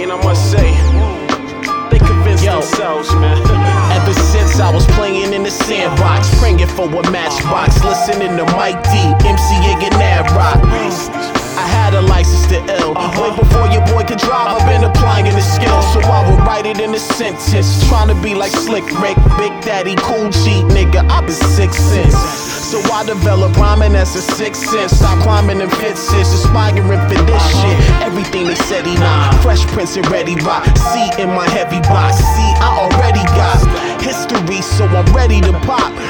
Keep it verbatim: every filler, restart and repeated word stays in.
mean, I must say, they convinced Yo, themselves, man. Ever since I was playing in the sandbox, praying for a matchbox, listening to Mike D, MCing and Ad Rock. I had a license to ill. Way before your boy could drive, I've been applying the skills. So I would write it in a sentence, trying to be like Slick Rick, Big Daddy, Cool G, nigga, I've been sick since. So I developed rhyming as a sixth sense. Stop climbing in fifth sense, aspiring for this shit. Everything they said he not. Fresh Prince and Ready Rock. See in my heavy box. See, I already got history, so I'm ready to pop.